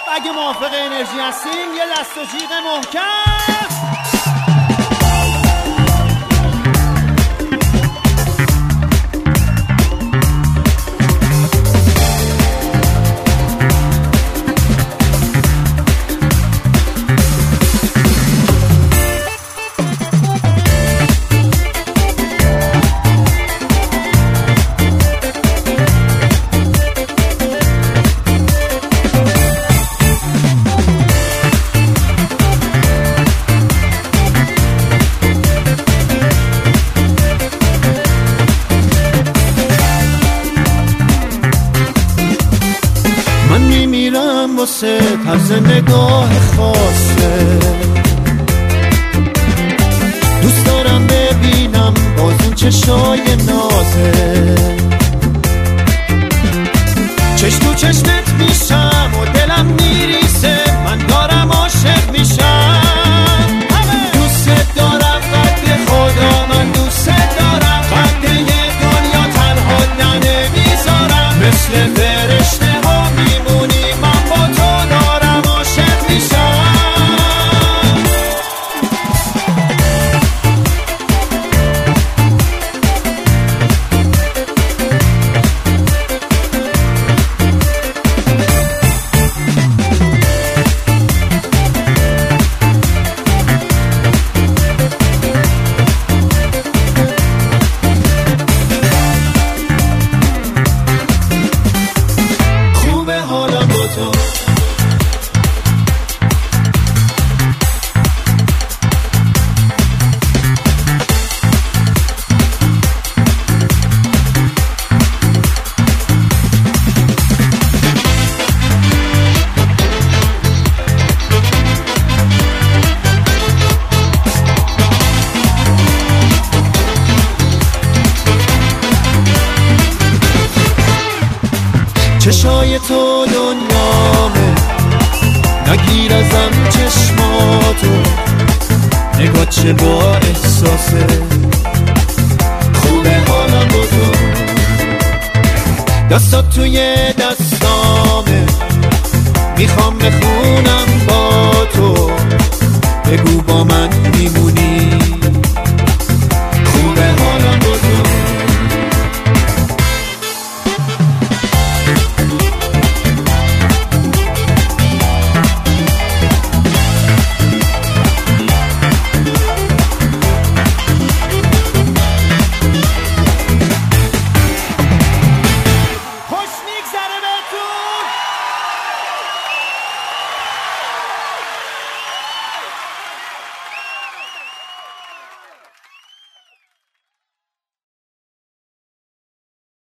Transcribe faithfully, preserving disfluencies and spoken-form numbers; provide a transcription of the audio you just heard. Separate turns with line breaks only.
اگه موافق انرژی هستیم یه دست و جیغ محکم.
واسه طرز نگاه خاصه، دوست دارم ببینم باز اون چشای نازه، چشم تو چشمت میشم و دلم میریسه، من دارم عاشق میشم. دوست دارم قد خدا، من دوست دارم قد یه دنیا تنها نمیذارم، مثل فرشته ها میمونی من با تو دارم عاشق میشم. خوبه حالم با تو، چشای تو دنیامه، نگیر ازم چشماتو، نگاه چه با احساسه، خوبه حالم با تو، دستات توی دستامه، میخوام بخونم با تو، بگو با من میمونی